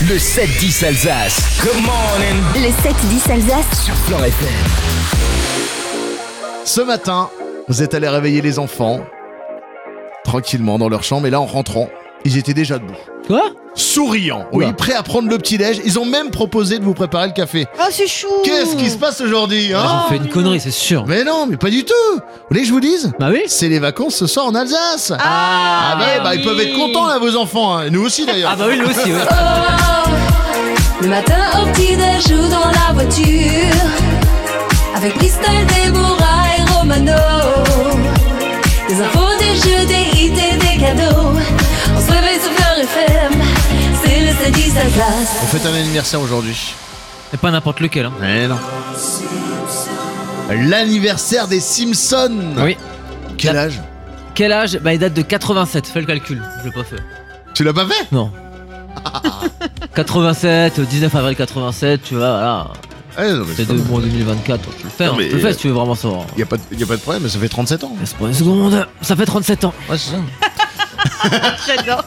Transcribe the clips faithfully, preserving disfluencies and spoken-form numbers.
Le sept dix Alsace. Good morning. Le sept dix Alsace sur Flan F M. Ce matin, vous êtes allés réveiller les enfants tranquillement dans leur chambre et là en rentrant, ils étaient déjà debout. Quoi ? Souriants, oui, Oula. prêts à prendre le petit-déj. Ils ont même proposé de vous préparer le café. Oh, c'est chou. Qu'est-ce qui se passe aujourd'hui, hein? J'ai fait une connerie, c'est sûr. Mais non, mais pas du tout. Vous voulez que je vous dise? Bah oui. C'est les vacances ce soir en Alsace. Ah, Ah bah, mais bah, oui. ils peuvent être contents là, vos enfants, hein. Nous aussi d'ailleurs. Ah bah oui, nous aussi, ouais. Le matin au petit-déj ou dans la voiture, avec Christelle, Déborah et Romano. Des infos, des jeux, des hits et des cadeaux. On se réveille sur Flan F M, c'est le sept dix Alsace. On fête un anniversaire aujourd'hui. Et pas n'importe lequel, hein. Mais non. L'anniversaire des Simpsons. Oui. Quel La- âge? Quel âge ? Bah il date de quatre-vingt-sept, fais le calcul. Je l'ai pas fait. Tu l'as pas fait? Non. quatre-vingt-sept, dix-neuf avril quatre-vingt-sept, tu vois, voilà. Eh, non, mais C'est c'est de pas- bon deux mille vingt-quatre, tu peux le faire. Non, hein. mais- Tu peux le faire si tu veux vraiment savoir. Y a pas, de- y a pas de problème, ça fait trente-sept ans. Laisse-moi une seconde. Ça fait trente-sept ans. Ouais, c'est ça. J'adore.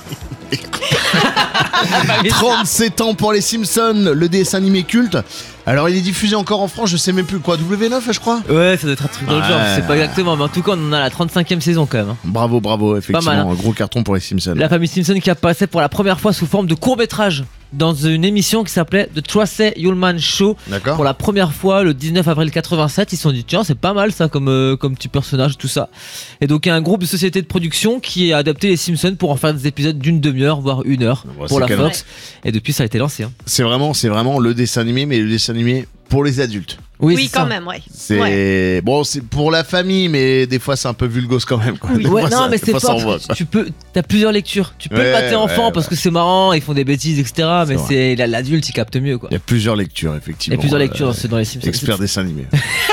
trente-sept ans pour les Simpsons, le dessin animé culte. Alors il est diffusé encore en France, je sais même plus quoi, W neuf je crois. Ouais, ça doit être un truc dans le Ouais. genre, je sais pas exactement, mais en tout cas, on en a la trente-cinquième saison quand même. hein. Bravo, bravo, effectivement, mal, hein. un gros carton pour les Simpsons. La famille Simpson qui apparaissait pour la première fois sous forme de court-métrage dans une émission qui s'appelait The Tracey Ullman Show. D'accord. Pour la première fois, le dix-neuf avril quatre-vingt-sept, ils se sont dit tiens, c'est pas mal ça comme, euh, comme petit personnage, tout ça. Et donc il y a un groupe de société de production qui a adapté les Simpsons pour en faire des épisodes d'une demi-heure, voire une heure Bon, pour c'est la canon. Fox. Et depuis, ça a été lancé. hein. C'est vraiment, c'est vraiment le dessin animé, mais le dessin animé pour les adultes. Oui, c'est quand ça. même, ouais. C'est Ouais. bon, c'est pour la famille, mais des fois c'est un peu vulgos quand même. Quoi. Des Ouais, fois, non, ça- mais des c'est fois, ça pas. envoie, quoi. Tu peux, t'as plusieurs lectures. Tu peux Ouais, le mater enfant ouais, parce ouais. que c'est marrant, ils font des bêtises, et cetera. Mais vrai. c'est la- l'adulte, il capte mieux, quoi. Il y a plusieurs lectures, Il effectivement. y a plusieurs Euh, lectures dans- dans les Simpsons. Expert dessin animé.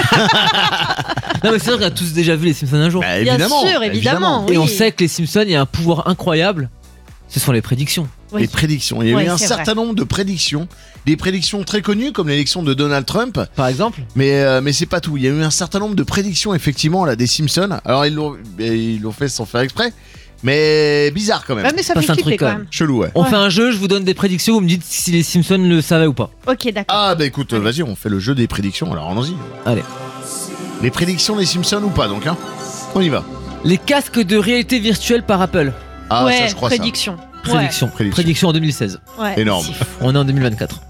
Non, mais c'est vrai qu'on a tous déjà vu les Simpsons un jour. Bah, Bien évidemment, sûr, évidemment. Et oui. on sait que les Simpsons, il y a un pouvoir incroyable. Ce sont les prédictions. Oui. Les prédictions. Il y a Ouais, eu un c'est certain nombre de prédictions. Des prédictions très connues, comme l'élection de Donald Trump. Par exemple. Mais, euh, mais c'est pas tout. Il y a eu un certain nombre de prédictions, effectivement, là, des Simpsons. Alors, ils l'ont, ils l'ont fait sans faire exprès. Mais bizarre quand même. Ouais, mais ça Passe fait un flipper truc, quand quand même. même. Chelou, ouais. On Ouais. fait un jeu, je vous donne des prédictions, vous me dites si les Simpsons le savaient ou pas. Ok, d'accord. Ah, bah écoute, euh, vas-y, on fait le jeu des prédictions. Alors, allons-y. Allez. Les prédictions des Simpsons ou pas, donc, hein. On y va. Les casques de réalité virtuelle par Apple. Ah, ouais, ça, je crois prédiction. Prédiction. Prédiction. Prédiction en deux mille seize. Ouais. Ouais. Énorme. C'est fou. On est en deux mille vingt-quatre.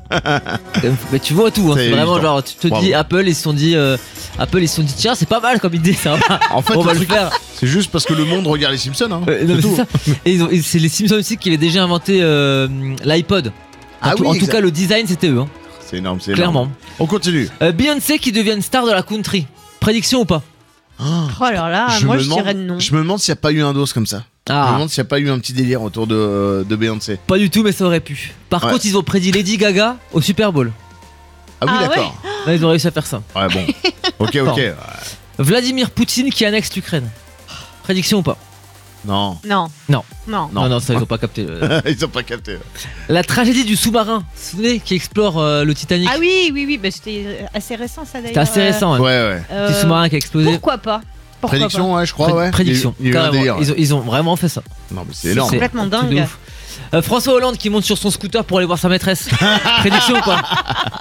Mais tu vois tout, hein. C'est C'est vraiment évident. genre, tu te Bravo. dis Apple, ils se sont dit, euh, Apple, ils se sont dit, tiens, c'est pas mal comme idée, ça va. En fait, On va le le truc, faire. c'est juste parce que le monde regarde les Simpsons, hein. Euh, non, mais C'est c'est tout. ça. Et, ils ont- et c'est les Simpsons aussi qui avaient déjà inventé euh, l'iPod. En, Ah tout, oui, en tout exact. cas, le design, c'était eux. hein. C'est énorme, c'est Clairement. énorme. On continue. Euh, Beyoncé qui devient une star de la country. Prédiction ou pas? Oh là là, je moi me je demande, dirais non. Je me demande s'il n'y a pas eu un dos comme ça. Je me Ah, demande s'il n'y a pas eu un petit délire autour de, de Beyoncé. pas du tout, mais ça aurait pu. Par Ouais. contre, ils ont prédit Lady Gaga au Super Bowl. Ah oui, Ah d'accord. Là, ils ont réussi à faire ça. Ouais, bon. Ok, ok. Ouais. Vladimir Poutine qui annexe l'Ukraine. Prédiction ou pas? Non. Non. Non. Non. Non, non, ça, ils ont pas capté. le- Ils ont pas capté. La tragédie du sous-marin, vous vous souvenez, qui explore euh, le Titanic. Ah oui, oui, oui, bah, c'était assez récent ça d'ailleurs. C'était assez Euh, récent, Ouais, ouais. ouais. euh, Petit sous-marin qui a explosé. Pourquoi pas Pourquoi Prédiction, ouais, je crois, Pré- ouais. Prédiction, Il y a eu- il y a eu un carrément. délire. Ils, ont, ils ont vraiment fait ça. Non, mais c'est énorme. C'est complètement un truc de dingue. ouf. Euh, François Hollande qui monte sur son scooter pour aller voir sa maîtresse. Prédiction ou pas?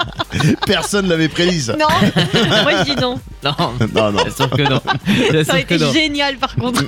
Personne l'avait prédit, ça. pas Non, moi je dis non. Non, Non, non. bien sûr que non. Bien Ça aurait sûr que été non. génial par contre.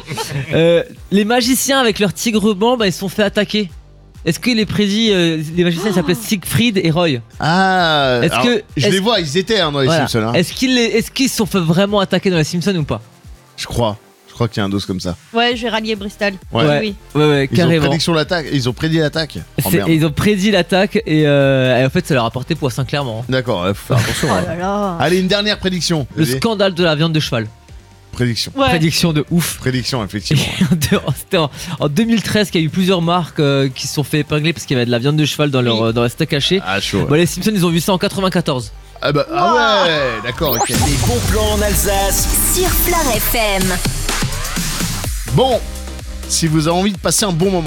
Euh, les magiciens avec leur tigre blanc, bah, ils se sont fait attaquer. Est-ce que les prédits, euh, les magiciens ils s'appelaient Siegfried et Roy? Ah, Est-ce alors, que- je est-ce- les vois, ils étaient hein, dans les Voilà. Simpsons. Hein. Est-ce qu'ils les- est-ce qu'ils se sont fait vraiment attaquer dans les Simpsons ou pas? Je crois. Je crois qu'il y a un dos comme ça. Ouais, je vais rallier Bristol. Ouais. Ouais. Oui. Ouais, ouais, Ils ont, carrément. prédiction l'attaque. Ils ont prédit l'attaque. Oh, C'est- merde. et ils ont prédit l'attaque et, euh, et en fait ça leur a porté poisson clairement. hein. D'accord, ouais, faut faire attention. Oh hein. là là. Allez, une dernière prédiction. Le Vas-y. scandale de la viande de cheval. Prédiction. Ouais. Prédiction de ouf. Prédiction, effectivement. C'était en, en deux mille treize qu'il y a eu plusieurs marques euh, qui se sont fait épingler parce qu'il y avait de la viande de cheval dans leur, Oui. euh, dans leur steak haché. Ah, chaud. ouais. Bah, les Simpsons ils ont vu ça en quatre-vingt-quatorze. Ah, bah, ah ouais, d'accord, ok. Les bons plans en Alsace. sur Flan F M. Bon, si vous avez envie de passer un bon moment,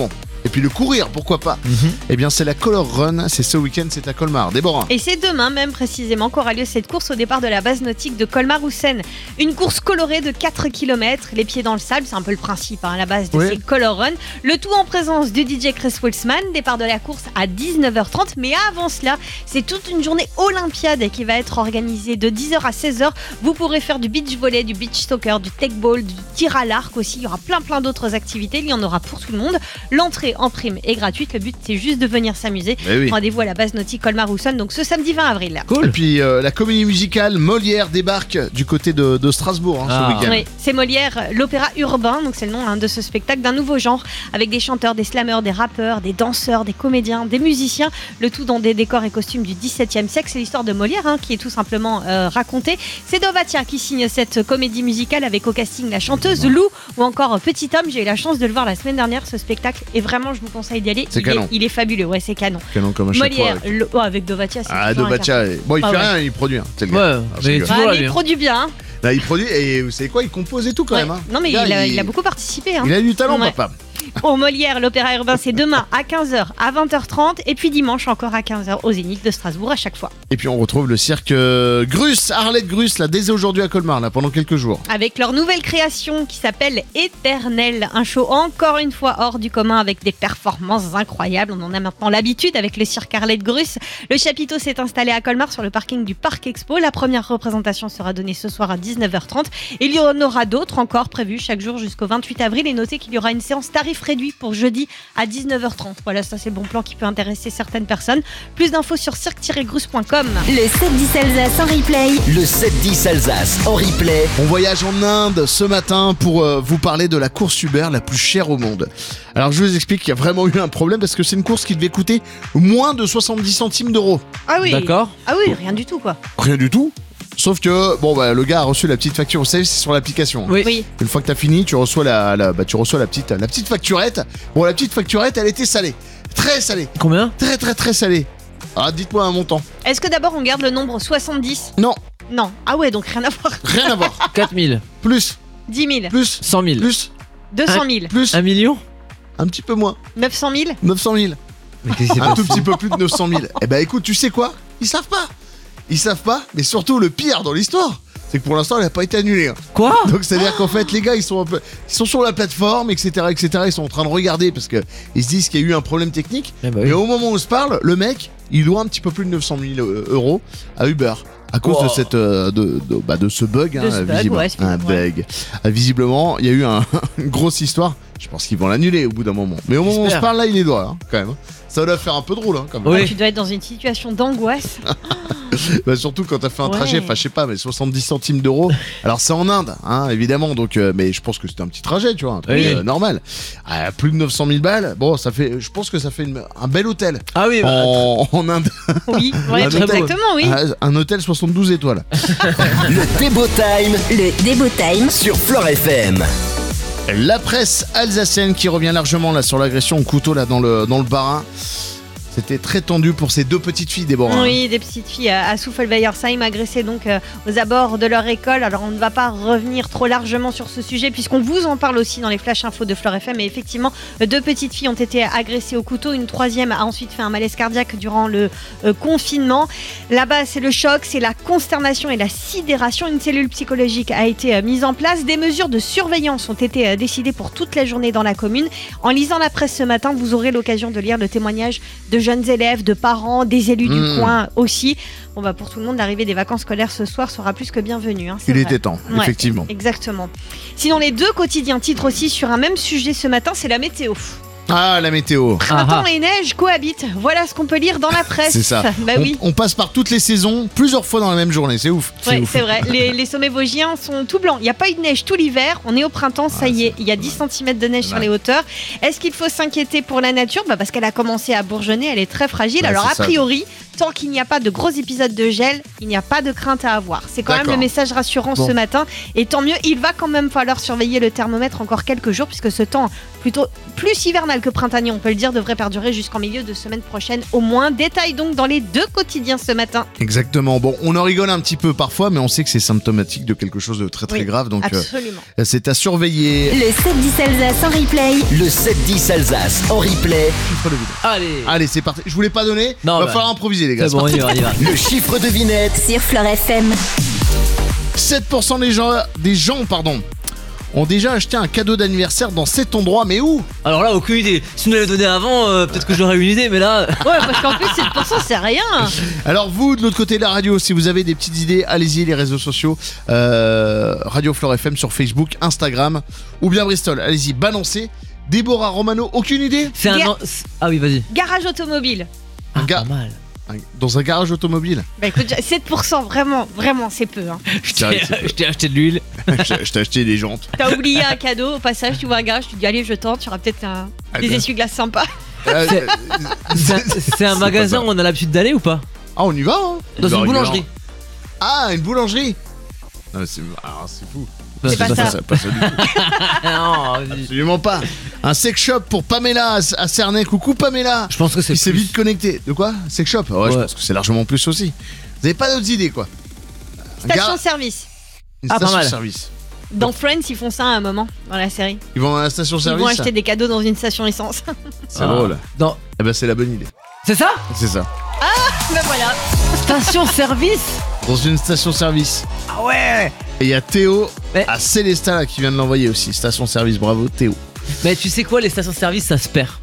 et puis le courir, pourquoi pas. Mhm. Eh bien, c'est la Color Run, c'est ce week-end, c'est à Colmar. Déborah. Et c'est demain même précisément qu'aura lieu cette course au départ de la base nautique de Colmar-Houssen. Une course colorée de quatre kilomètres, les pieds dans le sable, c'est un peu le principe hein, à la base de Oui. ces Color Run. Le tout en présence du D J Chris Wilsman, départ de la course à dix-neuf heures trente. Mais avant cela, c'est toute une journée olympiade qui va être organisée de dix heures à seize heures. Vous pourrez faire du beach volley, du beach soccer, du tech ball, du tir à l'arc aussi. Il y aura plein plein d'autres activités, il y en aura pour tout le monde. L'entrée en prime est gratuite, le but c'est juste de venir s'amuser. Eh oui. Rendez-vous à la base nautique Colmar-Houssen, donc ce samedi vingt avril. Et Cool. puis euh, la comédie musicale Molière débarque du côté de, de Strasbourg hein, Ah. ce week-end. Oui, c'est Molière, l'opéra urbain, donc c'est le nom hein, de ce spectacle d'un nouveau genre, avec des chanteurs, des slammeurs, des rappeurs, des danseurs, des comédiens, des musiciens, le tout dans des décors et costumes du dix-septième siècle. C'est l'histoire de Molière hein, qui est tout simplement euh, racontée. C'est Dovatia qui signe cette comédie musicale avec au casting la chanteuse Lou ou encore Petit Homme. J'ai eu la chance de le voir la semaine dernière, ce spectacle, et vraiment je vous conseille d'y aller. C'est il, canon. est, il est fabuleux, ouais c'est canon. Canon comme à chaque Molière, fois. avec- le- oh, avec Dovatia, c'est Ah, toujours un Dovatia, bon, il Ah fait ouais. rien, il produit. Hein, c'est le gars. Ouais, Alors, je mais rigole. toujours Ah, la mais il bien. produit bien. hein. Là, il produit et vous savez quoi, il compose et tout quand Ouais. même. Hein. Non mais Le gars, il, a, il a beaucoup participé. Hein. Il a du talent, Ouais. papa. Au Molière, l'opéra urbain, c'est demain à quinze heures, à vingt heures trente, et puis dimanche encore à quinze heures au Zénith de Strasbourg à chaque fois. Et puis on retrouve le cirque euh, Grus, Arlette Grus, là, dès aujourd'hui à Colmar, là, pendant quelques jours. Avec leur nouvelle création qui s'appelle Éternel, un show encore une fois hors du commun avec des performances incroyables. On en a maintenant l'habitude avec le cirque Arlette Grus. Le chapiteau s'est installé à Colmar sur le parking du Parc Expo. La première représentation sera donnée ce soir à dix-neuf heures trente. Il y en aura d'autres encore prévues chaque jour jusqu'au vingt-huit avril. Et notez qu'il y aura une séance tarif réduit pour jeudi à dix-neuf heures trente. Voilà, ça c'est le bon plan qui peut intéresser certaines personnes. Plus d'infos sur cirque tiret grus point com. Le sept dix Alsace en replay. Le sept dix Alsace en replay. On voyage en Inde ce matin pour euh, vous parler de la course Uber la plus chère au monde. Alors je vous explique qu'il y a vraiment eu un problème parce que c'est une course qui devait coûter moins de soixante-dix centimes d'euros. Ah oui. D'accord. Ah oui, rien du tout quoi. Rien du tout. Sauf que bon bah le gars a reçu la petite facture, vous savez c'est sur l'application. Oui. Oui. Une fois que t'as fini, tu reçois la, la bah, tu reçois la petite la petite facturette. Bon la petite facturette elle était salée, très salée, Combien? très très très salée. Ah dites-moi un montant. Est-ce que d'abord on garde le nombre soixante-dix? Non, Non. Ah ouais, donc rien à voir. rien à voir. quatre mille. Plus, dix mille. plus, cent mille. plus, deux cent mille. plus, un million? un petit peu moins, neuf cent mille. neuf cent mille. Mais qu'est-ce qui s'est Un tout passé petit peu plus de neuf cent mille. Eh ben écoute, tu sais quoi? Ils savent pas. Ils savent pas, mais surtout le pire dans l'histoire, c'est que pour l'instant elle a pas été annulée. hein. Quoi? Donc c'est-à-dire qu'en fait les gars ils sont un peu, ils sont sur la plateforme, et cetera, et cetera. Ils sont en train de regarder parce que ils se disent qu'il y a eu un problème technique. Eh bah Et oui. au moment où on se parle, le mec il doit un petit peu plus de neuf cent mille euros à Uber. À cause Wow. de cette euh, de, de, bah, de ce bug, De hein, ce bug, visiblement. ouais, c'est un ouais. bug. Ah, visiblement, il y a eu un, une grosse histoire. Je pense qu'ils vont l'annuler au bout d'un moment. Mais au moment où on se J'espère. parle là, il est doit hein, quand même. Ça doit faire un peu drôle hein, quand même. Oui. Tu dois être dans une situation d'angoisse. Bah, surtout quand t'as fait un Ouais. trajet, enfin je sais pas, mais soixante-dix centimes d'euros. Alors c'est en Inde, hein, évidemment, donc euh, mais je pense que c'était un petit trajet, tu vois, un truc Oui. euh, normal. Ah, plus de neuf cent mille balles, bon, ça fait, je pense que ça fait une- un bel hôtel Ah oui, bah, en, en Inde. Oui, ouais, Un hôtel. exactement, oui. Ah, un hôtel soixante-douze étoiles. Le Débo Time Le Débo Time. sur Fleure F M. La presse alsacienne qui revient largement là sur l'agression au couteau là dans le dans le Bas-Rhin. C'était très tendu pour ces deux petites filles, Déborah. Oui, des petites filles à Souffel-Weiersheim agressées donc euh, aux abords de leur école. Alors on ne va pas revenir trop largement sur ce sujet puisqu'on vous en parle aussi dans les flash infos de Fleur F M. Et effectivement, euh, deux petites filles ont été agressées au couteau. Une troisième a ensuite fait un malaise cardiaque durant le euh, confinement. Là-bas, c'est le choc, c'est la consternation et la sidération. Une cellule psychologique a été euh, mise en place. Des mesures de surveillance ont été euh, décidées pour toute la journée dans la commune. En lisant la presse ce matin, vous aurez l'occasion de lire le témoignage de jeunes élèves, de parents, des élus Mmh. du coin aussi. Bon bah pour tout le monde, l'arrivée des vacances scolaires ce soir sera plus que bienvenue. Hein, c'est Il vrai. était temps, Ouais. effectivement. Exactement. Sinon, les deux quotidiens titrent aussi sur un même sujet ce matin, c'est la météo. Ah, la météo. Printemps Ah et neige cohabitent. Voilà ce qu'on peut lire dans la presse. C'est ça. Bah on, oui. on passe par toutes les saisons, plusieurs fois dans la même journée, c'est ouf. Ouais, ouf. c'est vrai. Les, les sommets vosgiens sont tout blancs. Il n'y a pas eu de neige tout l'hiver. On est au printemps, ça Ah, y est. c'est- Il y a dix centimètres de neige C'est sur vrai. les hauteurs. Est-ce qu'il faut s'inquiéter pour la nature? Bah parce qu'elle a commencé à bourgeonner, elle est très fragile. Ouais, Alors c'est a ça. priori, tant qu'il n'y a pas de gros épisodes de gel, il n'y a pas de crainte à avoir. C'est quand même D'accord. le message rassurant Bon. ce matin. Et tant mieux, il va quand même falloir surveiller le thermomètre encore quelques jours puisque ce temps plutôt plus hivernal que printanier, on peut le dire, devrait perdurer jusqu'en milieu de semaine prochaine au moins. Détail donc dans les deux quotidiens ce matin. Exactement. Bon, on en rigole un petit peu parfois, mais on sait que c'est symptomatique de quelque chose de très très Oui, grave, donc absolument. euh, c'est à surveiller. Le sept dix Alsace en replay. Le sept dix Alsace en replay. Chiffre de vide. Allez. Allez, c'est parti. Je vous l'ai pas donné. Non, Va bah, falloir improviser, les gars. C'est bon, on y va, on y va. Le chiffre de vinette. Sur Fleur F M. sept pour cent des gens, des gens pardon, ont déjà acheté un cadeau d'anniversaire dans cet endroit, mais où? Alors là, aucune idée. Si tu nous l'avais donné avant, euh, peut-être que j'aurais une idée, mais là. Ouais, parce qu'en plus, sept pour cent, c'est rien. Alors vous, de l'autre côté de la radio, si vous avez des petites idées, allez-y, les réseaux sociaux, euh, Radio Fleur F M sur Facebook, Instagram, ou bien Bristol, allez-y, balancez. Déborah Romano, aucune idée? C'est un. Guerre- an- c'est- Ah oui, vas-y. Garage automobile. Un Ah, gars- pas mal. Dans un garage automobile. Bah écoute, sept pour cent, vraiment, vraiment, c'est peu. Hein. Je C'est vrai t'ai que c'est peu. je t'ai acheté de l'huile. je je t'ai acheté des jantes. T'as oublié un cadeau, au passage, tu vois un garage, tu te dis allez, je tente, tu auras peut-être un- Ah, des bien. essuie-glaces sympas. Euh, C'est- C'est un, c'est un pas magasin ça. où on a l'habitude d'aller ou pas? Ah, on y va, hein? Dans Bah, une boulangerie. Ah, une boulangerie. Non, mais c'est ah, c'est fou. Bah, C'est pas ça. Ça, pas ça du tout. Non, vas-y. Absolument pas. Un sex shop pour Pamela à à Cernay. Coucou Pamela. Je pense que c'est Il s'est plus. vite connecté. De quoi? Sex shop? Ouais, je Ouais. pense que c'est largement plus aussi. Vous avez pas d'autres idées, quoi? Un Station gar- service. Une Ah, pas station mal. service. Dans Friends, ils font ça à un moment dans la série. Ils vont à la station Ils service. vont acheter des cadeaux dans une station essence. C'est Ah. drôle. Dans... Eh ben, c'est la bonne idée. C'est ça? C'est ça. Ben voilà. Station-service? Dans une station service. Ah ouais. Et il y a Théo Mais- à Célestat là, qui vient de l'envoyer aussi. Station service. Bravo, Théo. Mais tu sais quoi, les stations-service, ça se perd.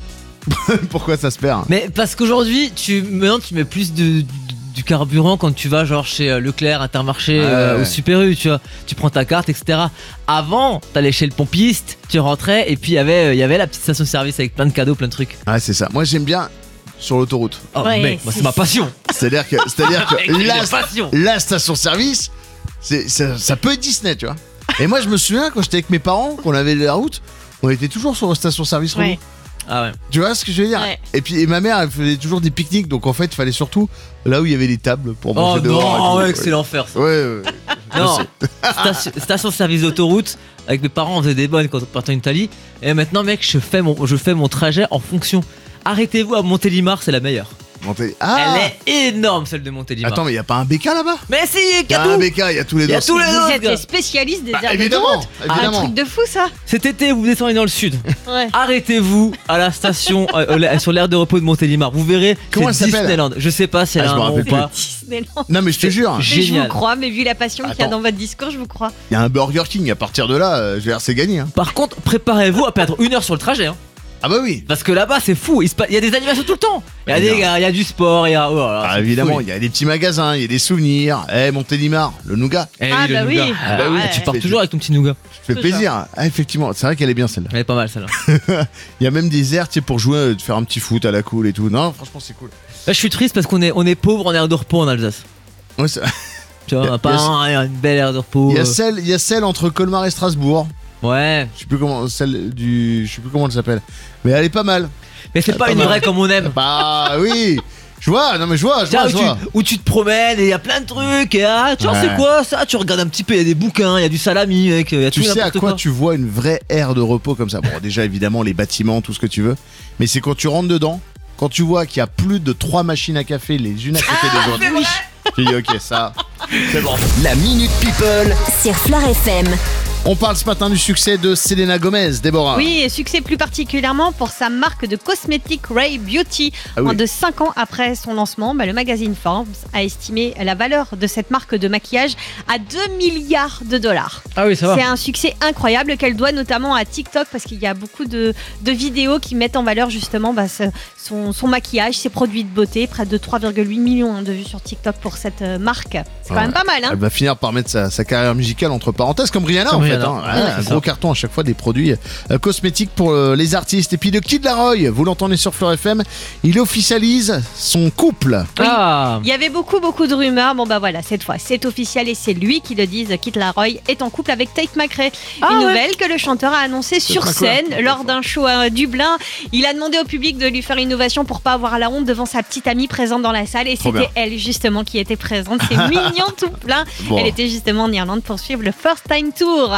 Pourquoi ça se perd? Mais parce qu'aujourd'hui, tu maintenant tu mets plus de, du, du carburant quand tu vas genre chez euh, Leclerc, Intermarché, Ouais, euh, ouais. ou Super U, tu vois. Tu prends ta carte, et cetera. Avant, t'allais chez le pompiste, tu rentrais et puis il y avait, euh, il y avait la petite station-service avec plein de cadeaux, plein de trucs. Ouais, c'est ça. Moi, j'aime bien sur l'autoroute. Oh Ouais, mec, moi, c'est c'est ma ça. passion. C'est-à-dire que, c'est-à-dire que Mec, c'est la, ma passion. la station service, c'est, ça, ça peut être Disney, tu vois. Et moi, je me souviens quand j'étais avec mes parents, qu'on avait la route, on était toujours sur la station service. Ouais. Ah ouais. Tu vois ce que je veux dire? Ouais. Et puis et ma mère, elle faisait toujours des pique-niques, donc en fait, il fallait surtout là où il y avait les tables pour Oh manger dehors. et non, tout. mec, c'est l'enfer ça. Ouais, ouais, ouais. Non, sais. station, station-service d'autoroute, avec mes parents on faisait des bonnes quand on partait en Italie. Et maintenant, mec, je fais mon, je fais mon trajet en fonction. Arrêtez-vous à Montélimar, c'est la meilleure. Montez- Ah Elle est énorme celle de Montélimar. Attends, mais il y a pas un B K là-bas? mais si, Il y a un Cadou. B K, il y a tous les Il y a dos. tous les Vous autres, êtes gars. les spécialistes des Bah, aires évidemment, d'autoroute. Ah, un évidemment. truc de fou ça. Cet été, vous descendez dans le sud. Ouais. Arrêtez-vous à la station euh, euh, sur l'aire de repos de Montélimar. Vous verrez, Comment c'est elle s'appelle Disneyland. Je sais pas si elle Ah, a je me un nom ou rappelle pas. Disneyland. Non, mais je te jure, Mais je Génial. vous crois, mais vu la passion qu'il y a Attends. dans votre discours, je vous crois. il y a un Burger King. À partir de là, euh, je veux dire, c'est gagné. Hein. Par contre, préparez-vous à perdre une heure sur le trajet. Hein. Ah bah oui. Parce que là-bas, c'est fou. Il se pa- il y a des animations tout le temps. Il y a, Mais des non. gars, il y a du sport, il y a. oh là là, Ah, c'est évidemment, fou. il y a des petits magasins, il y a des souvenirs. Eh, Montélimar, le nougat. Eh Ah, le bah oui. nougat. Ah, bah oui, Tu ouais. pars toujours avec ton petit nougat. Ça fait C'est plaisir. Ah, effectivement, c'est vrai qu'elle est bien celle-là. Elle est pas mal celle-là. Il y a même des aires, tu sais, pour jouer, euh, de faire un petit foot à la cool et tout. Non, franchement, c'est cool. Là, je suis triste parce qu'on est, on est pauvre en aire de repos en Alsace. Ouais, c'est- Tu vois, Y a- on a pas y a- un- une belle aire de repos. il y a euh. celle, il y a celle entre Colmar et Strasbourg. Ouais. Je sais plus comment, celle du, je sais plus comment elle s'appelle. Mais elle est pas mal. Mais c'est Ah, pas pas une mal. vraie comme on aime. Bah oui. Je vois, non mais je vois, je Tiens, vois, où, je tu, vois. où tu te promènes et il y a plein de trucs. Et ah, tu vois, Ouais. c'est quoi ça? Tu regardes un petit peu, il y a des bouquins, il y a du salami, mec. Il y a Tu tout sais à n'importe quoi tu vois une vraie aire de repos comme ça? Bon, déjà évidemment les bâtiments, tout ce que tu veux, mais c'est quand tu rentres dedans, quand tu vois qu'il y a plus de trois machines à café les unes à côté des autres. Tu dis ok, ça, c'est bon. La Minute People. Sur Fleur F M. On parle ce matin du succès de Selena Gomez, Déborah. Oui, et succès plus particulièrement pour sa marque de cosmétiques Ray Beauty. Ah oui. Moins de cinq ans après son lancement, bah, le magazine Forbes a estimé la valeur de cette marque de maquillage à deux milliards de dollars. Ah oui, ça va. C'est un succès incroyable qu'elle doit notamment à TikTok parce qu'il y a beaucoup de, de vidéos qui mettent en valeur justement bah, ce- son, son maquillage, ses produits de beauté. Près de trois virgule huit millions de vues sur TikTok pour cette euh, marque. C'est quand Ouais. même pas mal, hein? Elle va finir par mettre sa, sa carrière musicale entre parenthèses comme Rihanna Comme en fait. Rihanna. hein. Ouais, Ouais, c'est un ça. gros carton à chaque fois des produits euh, cosmétiques pour euh, les artistes. Et puis de Kid Laroi, vous l'entendez sur Fleur F M, il officialise son couple. Oui. Ah. Il y avait beaucoup, beaucoup de rumeurs. Bon, bah voilà, cette fois, c'est officiel et c'est lui qui le dit. Kid Laroi est en couple avec Tate McRae. Ah Une ouais. nouvelle que le chanteur a annoncée sur McRae. scène lors d'un show à Dublin. Il a demandé au public de lui faire une ovation pour pas avoir la honte devant sa petite amie présente dans la salle. Et Trop c'était bien. elle, justement, qui était présente. C'est mignon tout plein. Bon. Elle était justement en Irlande pour suivre le First Time Tour.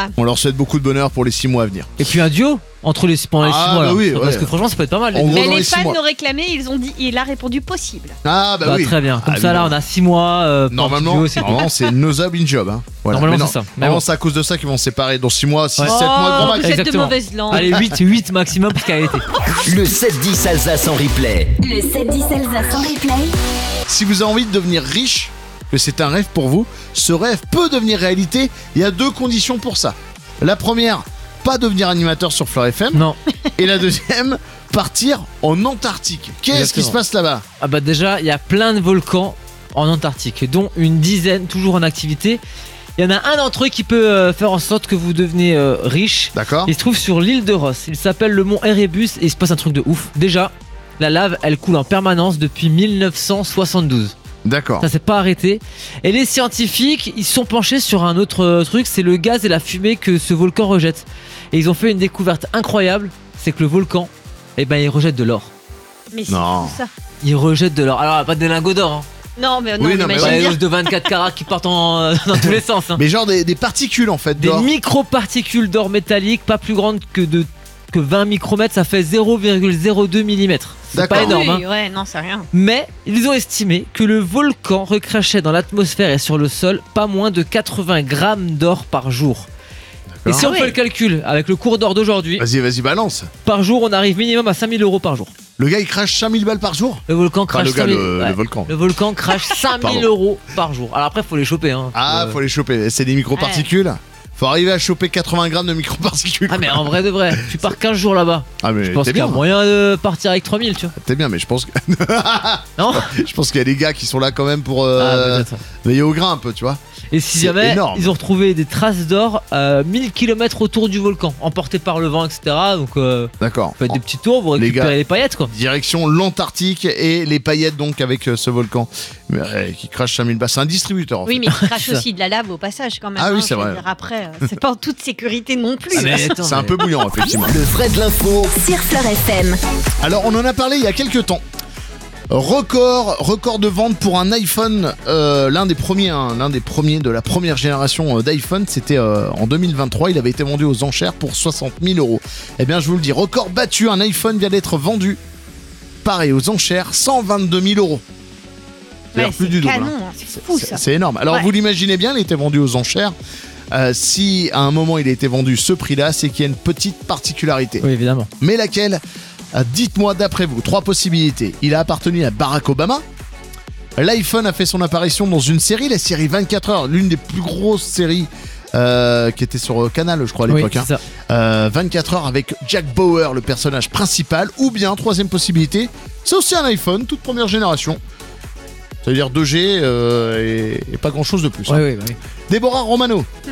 Voilà. On leur souhaite beaucoup de bonheur pour les six mois à venir. Et puis un duo entre les, pendant les Ah, six mois. bah là. oui, Parce ouais. que franchement, ça peut être pas mal. les En deux. gros, Mais dans les les six fans mois. l'ont réclamé, ils ont dit, il a répondu possible. Ah bah, Bah, oui. Très bien. Comme Ah, ça, là, évidemment. on a six mois. Euh, pour un Normalement, duo, c'est cool. normalement c'est no job in job. Hein. Voilà. Normalement, Mais non, c'est ça. Mais normalement, bon. c'est à cause de ça qu'ils vont se séparer dans six mois, six, Ouais. sept mois, grand Oh, max. vous êtes de Exactement. mauvaise langue. Allez, huit, huit maximum parce qu'elle a été. Le sept dix Alsace en replay. Le sept dix Alsace en replay. Si vous avez envie de devenir riche, que c'est un rêve pour vous, ce rêve peut devenir réalité. Il y a deux conditions pour ça. La première, pas devenir animateur sur Fleur F M. Non. Et la deuxième, partir en Antarctique. Qu'est-ce qui Exactement. se passe là-bas? Ah bah déjà, il y a plein de volcans en Antarctique, dont une dizaine toujours en activité. Il y en a un d'entre eux qui peut euh, faire en sorte que vous devenez euh, riche. D'accord. Il se trouve sur l'île de Ross. Il s'appelle le mont Erebus et il se passe un truc de ouf. Déjà, la lave, elle coule en permanence depuis mille neuf cent soixante-douze. D'accord. Ça s'est pas arrêté. Et les scientifiques, ils se sont penchés sur un autre euh, truc, c'est le gaz et la fumée que ce volcan rejette. Et ils ont fait une découverte incroyable, c'est que le volcan, eh ben, il rejette de l'or. Mais c'est Non. fou, ça. Il rejette de l'or. Alors, pas des lingots d'or, hein. Non, mais non, Oui, on non, mais imagine Pas des bien. doses de vingt-quatre carats qui partent en, euh, dans tous les sens. Hein. Mais genre des, des particules en fait Des d'or. microparticules d'or métallique, pas plus grandes que, de, que vingt micromètres, ça fait zéro virgule zéro deux millimètres. C'est D'accord. pas énorme. Oui, Hein. ouais, non, c'est rien. Mais ils ont estimé que le volcan recrachait dans l'atmosphère et sur le sol pas moins de quatre-vingts grammes d'or par jour. Et si on Ah fait ouais. le calcul avec le cours d'or d'aujourd'hui, Vas-y, vas-y, balance. par jour on arrive minimum à cinq mille euros par jour. Le gars il crache cinq mille balles par jour. Le volcan Enfin, crache le gars, 5 000 le, ouais. le volcan. Le volcan crache cinq mille Pardon. euros par jour. Alors après faut les choper. Hein. Ah, Euh, faut les choper. C'est des microparticules. Faut arriver à choper quatre-vingts grammes de microparticules. Ah mais en vrai de vrai, tu pars quinze jours là-bas. Ah, mais Je pense t'es qu'il y a bien. moyen de partir avec trois mille, tu vois. T'es bien, mais je pense que Non je pense qu'il y a des gars qui sont là quand même pour Ah, euh, peut-être. veiller au grain un peu, tu vois. Et si c'est jamais énorme. ils ont retrouvé des traces d'or à mille kilomètres autour du volcan, emportés par le vent, et cetera. Donc euh, D'accord. vous faites des petits tours, vous Les récupérez gars. les paillettes quoi. Direction l'Antarctique et les paillettes donc avec euh, ce volcan Mais, euh, qui crache cinq mille balles. C'est un distributeur en Oui, fait. mais il crache Ça. aussi de la lave au passage quand même. Ah oui, hein, c'est je veux vrai. dire, après, euh, c'est pas en toute sécurité non plus. Ah, mais attends, C'est un mais- peu bouillant effectivement. Le vrai de l'info Sur Fleur F M. Alors on en a parlé il y a quelques temps. Record, record de vente pour un iPhone, euh, l'un des premiers, hein, l'un des premiers de la première génération euh, d'iPhone, c'était euh, en deux mille vingt-trois, il avait été vendu aux enchères pour soixante mille euros. Eh bien je vous le dis, record battu, un iPhone vient d'être vendu, pareil aux enchères, cent vingt-deux mille euros. C'est-à-dire Ouais, plus c'est du double. canon, hein. hein, c'est fou C'est- ça. C'est énorme. Alors Ouais. vous l'imaginez bien, il était vendu aux enchères. Euh, si à un moment il a été vendu ce prix-là, c'est qu'il y a une petite particularité. Oui évidemment. Mais laquelle? Euh, Dites-moi d'après vous, trois possibilités. Il a appartenu à Barack Obama. L'iPhone a fait son apparition dans une série, la série vingt-quatre heures, l'une des plus grosses séries euh, qui était sur euh, Canal, je crois, à Oui, l'époque. c'est hein. ça. Euh, vingt-quatre heures avec Jack Bauer, le personnage principal. Ou bien, troisième possibilité, c'est aussi un iPhone, toute première génération. C'est-à-dire deux G euh, et, et pas grand-chose de plus. Ouais, hein. ouais, ouais. Déborah Romano, Hmm.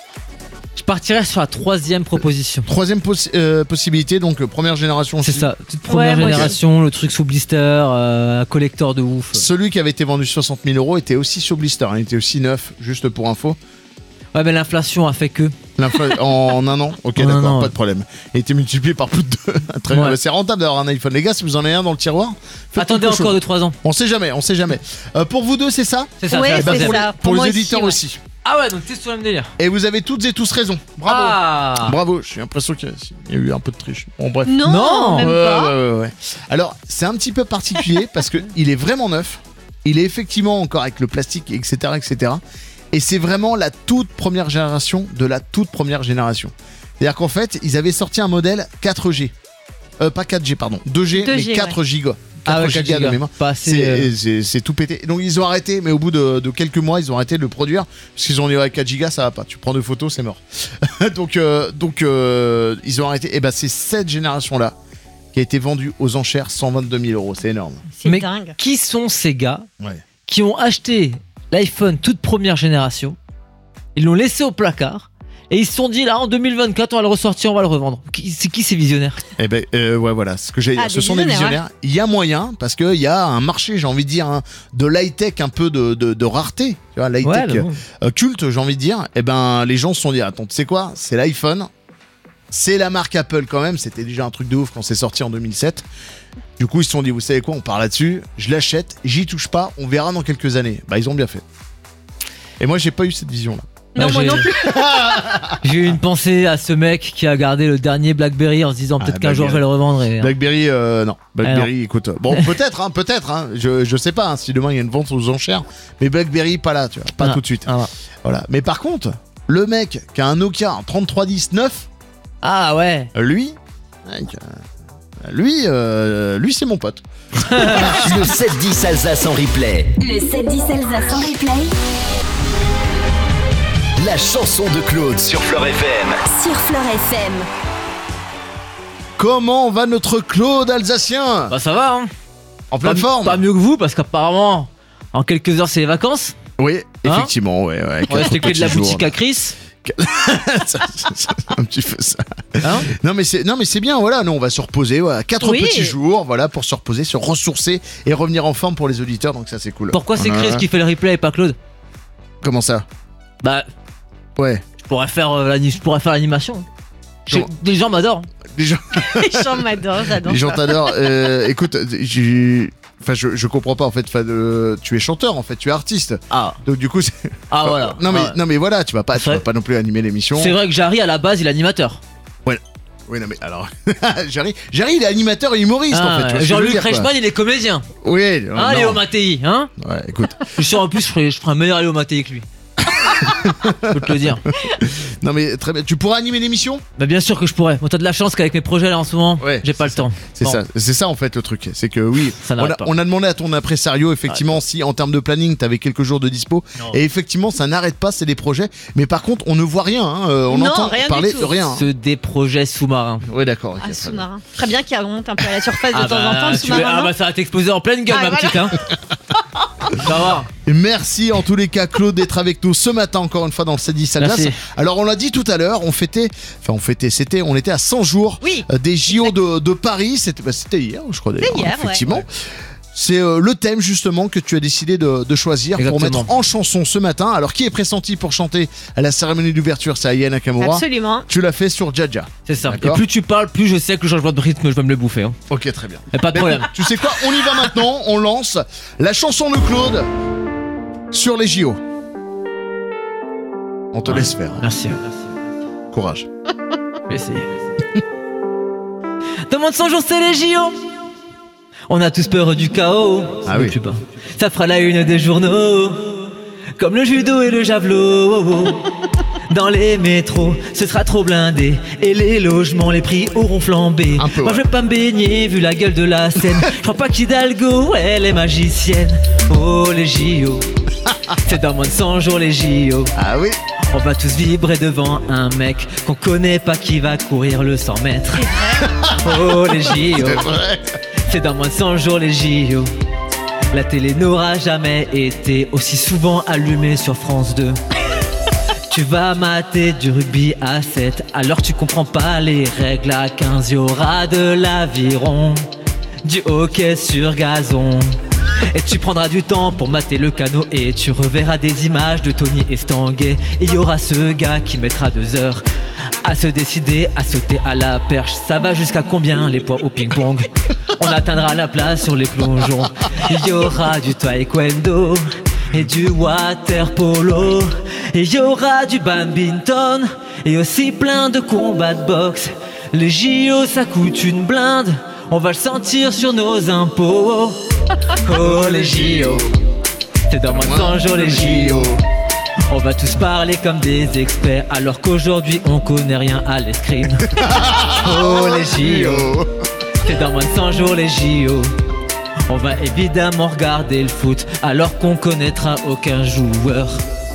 Je partirais sur la troisième proposition. troisième possi- euh, possibilité, donc euh, première génération C'est aussi. ça, toute première Ouais, moi aussi. génération, le truc sous blister, euh, un collector de ouf. Celui qui avait été vendu soixante mille euros était aussi sur blister, hein, il était aussi neuf, juste pour info. Ouais, mais l'inflation a fait que. L'infla- en un an. Ok, En un d'accord, an, pas ouais. de problème. Il a été multiplié par plus de deux. Très bien. Ouais. C'est rentable d'avoir un iPhone. Les gars, si vous en avez un dans le tiroir, faites Attendez quelque encore chose. deux trois ans. On sait jamais, on sait jamais. Euh, pour vous deux, c'est ça? C'est ça, Ouais, c'est la Eh ben, c'est deuxième. pour ça. les, Pour pour moi les aussi, éditeurs ouais. aussi. Ah ouais, donc t'es sur le même délire. Et vous avez toutes et tous raison. Bravo. Ah Bravo. J'ai l'impression qu'il y a- il y a eu un peu de triche. Bon, bref. Non, Non. même Ouais, pas. ouais, ouais, ouais. Alors, c'est un petit peu particulier parce que il est vraiment neuf. Il est effectivement encore avec le plastique, et cetera, et cetera. Et c'est vraiment la toute première génération de la toute première génération. C'est-à-dire qu'en fait, ils avaient sorti un modèle quatre G. Euh, pas quatre G, pardon. deux G, deux mais G, quatre gigas. Ah quatre ouais, quatre gigas de gigas. mémoire. Pas assez. euh, C'est c'est- c'est tout pété. Donc ils ont arrêté, mais au bout de, de quelques mois, ils ont arrêté de le produire. Parce qu'ils ont dit, ouais, quatre gigas, ça va pas. Tu prends deux photos, c'est mort. donc euh, donc euh, ils ont arrêté. Et ben c'est cette génération-là qui a été vendue aux enchères cent vingt-deux mille euros. C'est énorme. C'est Mais dingue. qui sont ces gars Ouais. qui ont acheté l'iPhone toute première génération, ils l'ont laissé au placard et ils se sont dit là en deux mille vingt-quatre on va le ressortir, on va le revendre. Qui- C'est qui ces visionnaires? Eh ben euh, ouais, voilà, ce que j'ai. Ah, ce des sont des visionnaires, visionnaires. Il y a moyen parce qu'il y a un marché, j'ai envie de dire, hein, de l'high tech, un peu de, de, de rareté. Tu vois, l'high Ouais, tech bah bon. euh, culte, j'ai envie de dire. Eh ben, les gens se sont dit, attends, tu sais quoi? C'est l'iPhone. C'est la marque Apple quand même. C'était déjà un truc de ouf quand c'est sorti en deux mille sept. Du coup, ils se sont dit, vous savez quoi? On part là-dessus. Je l'achète. J'y touche pas. On verra dans quelques années. Bah, ils ont bien fait. Et moi, j'ai pas eu cette vision-là. Non, Ouais, moi j'ai- non plus. J'ai eu une pensée à ce mec qui a gardé le dernier BlackBerry en se disant peut-être Ah, qu'un jour je vais le revendre. Et... Blackberry, euh, non. Blackberry, Ah, écoute. Bon, peut-être, hein, peut-être. Hein, je, je sais pas hein, si demain il y a une vente aux enchères. Mais Blackberry, pas là, tu vois. Pas Ah, tout de suite. Ah, Voilà. Mais par contre, le mec qui a un Nokia en trente-trois dix neuf, ah ouais. lui, mec, euh, lui, euh, lui c'est mon pote. Le sept dix Alsace en replay. Le sept dix Alsace en replay La chanson de Claude sur Fleur F M. sur Fleur F M. Comment va notre Claude alsacien? Bah ça va hein. En pleine Pas- forme? Pas mieux que vous parce qu'apparemment en quelques heures c'est les vacances. Oui, Hein effectivement, ouais, ouais. On reste quatre les clés de la petits jours, boutique à Chris. Ça, ça, ça, un petit peu ça. Hein Non mais c'est non mais c'est bien, voilà, nous on va se reposer, voilà, quatre Oui. petits jours, voilà, pour se reposer, se ressourcer et revenir en forme pour les auditeurs, donc ça c'est cool. Pourquoi c'est Voilà. Chris qui fait le replay et pas Claude? Comment ça? Bah Ouais. je pourrais faire euh, l'ani- je pourrais faire l'animation. J'ai- Comment Les gens m'adorent. Les gens, Les gens m'adorent, j'adore. les gens ça. t'adorent. Euh, écoute, j'ai, enfin je, je comprends pas en fait. Enfin, euh, tu es chanteur en fait, tu es artiste. Ah Donc du coup, c'est... ah voilà. Non mais Ah, non mais voilà, tu vas pas, tu C'est vas vrai. pas non plus animer l'émission. C'est vrai que Jarry à la base il est animateur. Oui non mais alors, Jarry, Jarry il est animateur et humoriste en fait. Ah, tu vois ce que je veux Jean-Luc dire, quoi. Reichmann il est comédien. Oui. Hein, non. Léo Mattei, hein. Ouais, écoute. Je suis sûr en plus je ferai, je ferai un meilleur Léo Mattei que lui. Je peux te le dire. Non mais très bien. Tu pourras animer l'émission? Bah bien sûr que je pourrais. Bon, t'as de la chance qu'avec mes projets là en ce moment, Ouais, j'ai pas le c'est ça. temps. C'est Bon. ça, c'est ça en fait le truc. C'est que oui, Ça on n'arrête a, pas. on a demandé à ton impresario effectivement si en termes de planning t'avais quelques jours de dispo. Non. Et effectivement ça n'arrête pas, c'est des projets. Mais par contre on ne voit rien, hein, euh, on Non, entend rien du parler tout. de rien. hein. C'est des projets sous-marins. Ouais d'accord. ok, Ah, très bien. sous-marin. Très bien qu'il remonte un peu à la surface de Ah temps bah, en temps, le tu veux- sous-marin. ah non bah ça va t'exploser en pleine gueule Ah, ma voilà. petite hein. Ça va. Et merci en tous les cas Claude d'être avec nous ce matin encore une fois dans le sept dix Alsace. Merci. Alors on l'a dit tout à l'heure, on fêtait, enfin on fêtait, c'était, on était à cent jours Oui. euh, des J O de, de Paris. C'était, bah, c'était hier, je crois d'ailleurs. C'était hier, hein, effectivement. C'est euh, le thème justement que tu as décidé de, de choisir pour Exactement. mettre en chanson ce matin. Alors qui est pressenti pour chanter à la cérémonie d'ouverture? C'est Aya Nakamura. Absolument. Tu l'as fait sur Jaja. C'est ça. Et D'accord. plus tu parles, plus je sais que le changement de rythme, je vais me le bouffer. Hein. Ok, très bien. Et pas de Ben, problème. tu sais quoi? On y va maintenant. On lance la chanson de Claude sur les J O. On te laisse faire. Merci. Courage. Je vais essayer. Dans moins de cent jours, c'est les J O. On a tous peur du chaos. Ah Ça oui. ne tue pas. Ça fera la une des journaux. Comme le judo et le javelot. Dans les métros, ce sera trop blindé. Et les logements, les prix auront flambé. Un peu, Moi ouais. je vais pas me baigner vu la gueule de la scène. Je crois pas qu'Hidalgo, elle est magicienne. Oh les J O. C'est dans moins de cent jours les J O. Ah oui. On va tous vibrer devant un mec qu'on connaît pas qui va courir le cent mètres. Oh les J O. C'est vrai. C'est dans moins de cent jours les J O. La télé n'aura jamais été aussi souvent allumée sur France deux. Tu vas mater du rugby à sept, alors tu comprends pas les règles. À quinze, y aura de l'aviron, du hockey sur gazon. Et tu prendras du temps pour mater le canot et tu reverras des images de Tony Estanguet. Et il y aura ce gars qui mettra deux heures à se décider à sauter à la perche. Ça va jusqu'à combien les poids au ping-pong? On atteindra la place sur les plongeons. Il y aura du taekwondo et du water polo. Et il y aura du badminton et aussi plein de combats de boxe. Les J O ça coûte une blinde, on va le sentir sur nos impôts. Oh les J O, c'est dans moins de cent jours les J O. On va tous parler comme des experts alors qu'aujourd'hui on connaît rien à l'escrime. Oh les J O, c'est dans moins de cent jours les J O. On va évidemment regarder le foot alors qu'on connaîtra aucun joueur.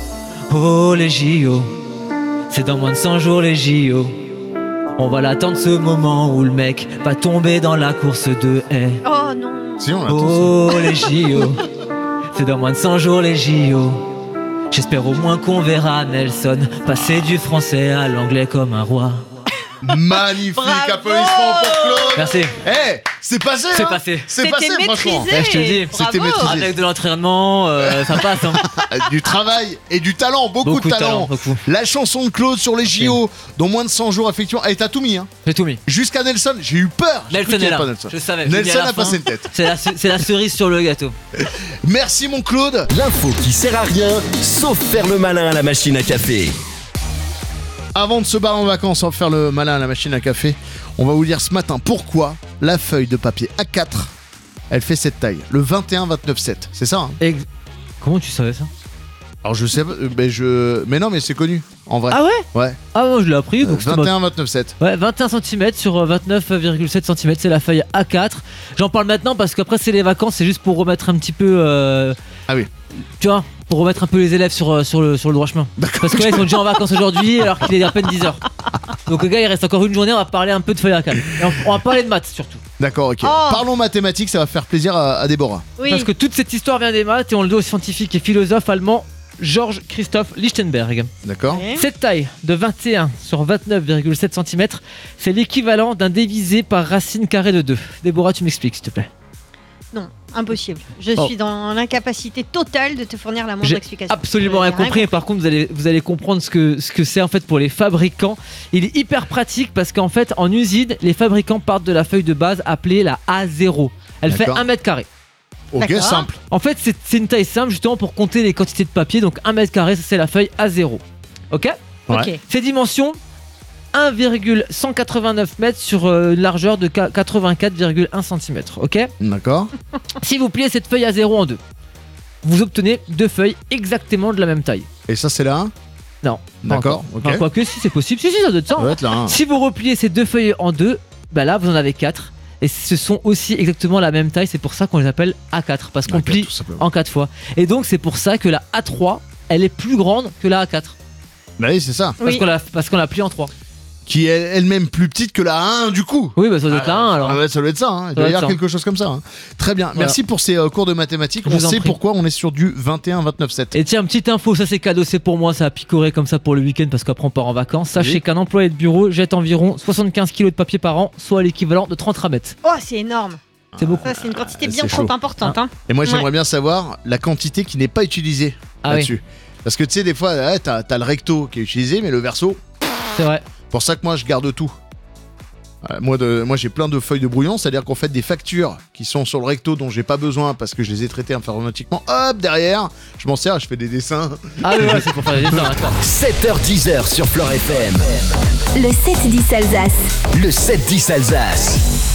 Oh les J O, c'est dans moins de cent jours les J O. On va l'attendre ce moment où le mec va tomber dans la course de haie. Oh non. Si on attend Oh les J O, c'est dans moins de cent jours les J O. J'espère au moins qu'on verra Nelson passer du français à l'anglais comme un roi. ça. Magnifique Bravo. applaudissements pour Claude. Merci. Eh, C'est passé. C'est hein passé. C'est C'était passé, franchement. maîtrisé. Eh, je te le dis, Bravo. c'était maîtrisé. Avec de l'entraînement, euh, ça passe. Hein. Du travail et du talent, beaucoup, Beaucoup de de talent. talent, beaucoup. La chanson de Claude sur les J O, dans moins de cent jours, effectivement. Et t'as tout mis, hein. J'ai tout mis. Jusqu'à Nelson, j'ai eu peur. J'ai cru Nelson qu'il y est avait là. pas Nelson. Je savais. je l'ai mis Nelson à la a fin. passé une tête. C'est la, c'est la cerise sur le gâteau. Merci mon Claude. L'info qui sert à rien, sauf faire le malin à la machine à café. Avant de se barrer en vacances sans faire le malin à la machine à café, on va vous dire ce matin pourquoi la feuille de papier A quatre, elle fait cette taille, le vingt et un vingt-neuf sept. C'est ça, hein? Ex- Comment tu savais ça? Alors je sais pas, euh, mais je... Mais non, mais c'est connu, en vrai. Ah ouais? Ouais, Ah moi je l'ai appris. Donc c'était vingt et un vingt-neuf sept. Ouais, vingt et un centimètres sur euh, vingt-neuf virgule sept centimètres, c'est la feuille A quatre. J'en parle maintenant parce qu'après c'est les vacances, c'est juste pour remettre un petit peu. euh, Ah oui. Tu vois, pour remettre un peu les élèves sur, euh, sur, le, sur le droit chemin. Parce que là ils sont déjà en vacances aujourd'hui alors qu'il est à peine dix heures. Donc le gars il reste encore une journée, on va parler un peu de feuille A quatre. Et on, on va parler de maths surtout. D'accord, ok. Oh. Parlons mathématiques, ça va faire plaisir à, à Déborah. Oui. Parce que toute cette histoire vient des maths et on le doit au scientifique et philosophe allemand Georg Christoph Lichtenberg. D'accord. Ouais. Cette taille de vingt et un sur vingt-neuf virgule sept centimètres, c'est l'équivalent d'un divisé par racine carrée de deux. Déborah, tu m'expliques s'il te plaît. Non, impossible. Je Oh. suis dans l'incapacité totale de te fournir la moindre J'ai explication. absolument J'ai rien compris, et par contre vous allez, vous allez comprendre ce que, ce que c'est en fait pour les fabricants. Il est hyper pratique parce qu'en fait en usine, les fabricants partent de la feuille de base appelée la A zéro. Elle fait D'accord. un mètre carré. Ok, D'accord. simple. En fait c'est c'est une taille simple justement pour compter les quantités de papier, donc un mètre carré, ça, c'est la feuille A zéro. Ok? Ok. Ouais. Ces dimensions, un virgule cent quatre-vingt-neuf mètres sur euh, une largeur de qua- quatre-vingt-quatre virgule un centimètres. Ok? D'accord. Si vous pliez cette feuille A zéro en deux, vous obtenez deux feuilles exactement de la même taille. Et ça, c'est là un. Non. pas D'accord, encore. ok. Enfin, quoique, si c'est possible. Si, si, ça doit être ça. Ça hein. doit être là un. Si vous repliez ces deux feuilles en deux, bah là, vous en avez quatre. Et ce sont aussi exactement la même taille. C'est pour ça qu'on les appelle A quatre. Parce qu'on Ok, plie tout simplement. en quatre fois. Et donc, c'est pour ça que la A trois, elle est plus grande que la A quatre. Bah oui, c'est ça. Parce Oui. qu'on la, parce qu'on la plie en trois. Qui est elle-même plus petite que la un du coup. Oui, bah ça doit être la un alors. Ah ouais, ça doit être ça, hein. Il doit doit y être avoir ça. quelque chose comme ça. hein. Très bien, Voilà. merci pour ces euh, cours de mathématiques. Je On vous en sait prie. pourquoi on est sur du vingt et un vingt-neuf sept. Et tiens, petite info, ça c'est cadeau, c'est pour moi, ça a picoré comme ça pour le week-end parce qu'après on part en vacances. Sachez Oui. qu'un employé de bureau jette environ soixante-quinze kilos de papier par an, soit l'équivalent de trente ramettes. Oh, c'est énorme. C'est beaucoup. Ça, c'est une quantité Ah, bien c'est trop chaud. importante. Hein. Et moi, j'aimerais Ouais. bien savoir la quantité qui n'est pas utilisée Ah oui, là-dessus. Parce que tu sais, des fois, ouais, t'as t'as le recto qui est utilisé, mais le verso, c'est vrai. pour ça que moi, je garde tout. Euh, moi, de, moi j'ai plein de feuilles de brouillon, c'est-à-dire qu'en fait, des factures qui sont sur le recto dont j'ai pas besoin parce que je les ai traitées informatiquement, hop, derrière, je m'en sers, je fais des dessins. Ah oui, ouais, c'est pour faire des dessins, d'accord. sept heures dix sur Fleur F M. Le sept dix Alsace. Le sept dix Alsace.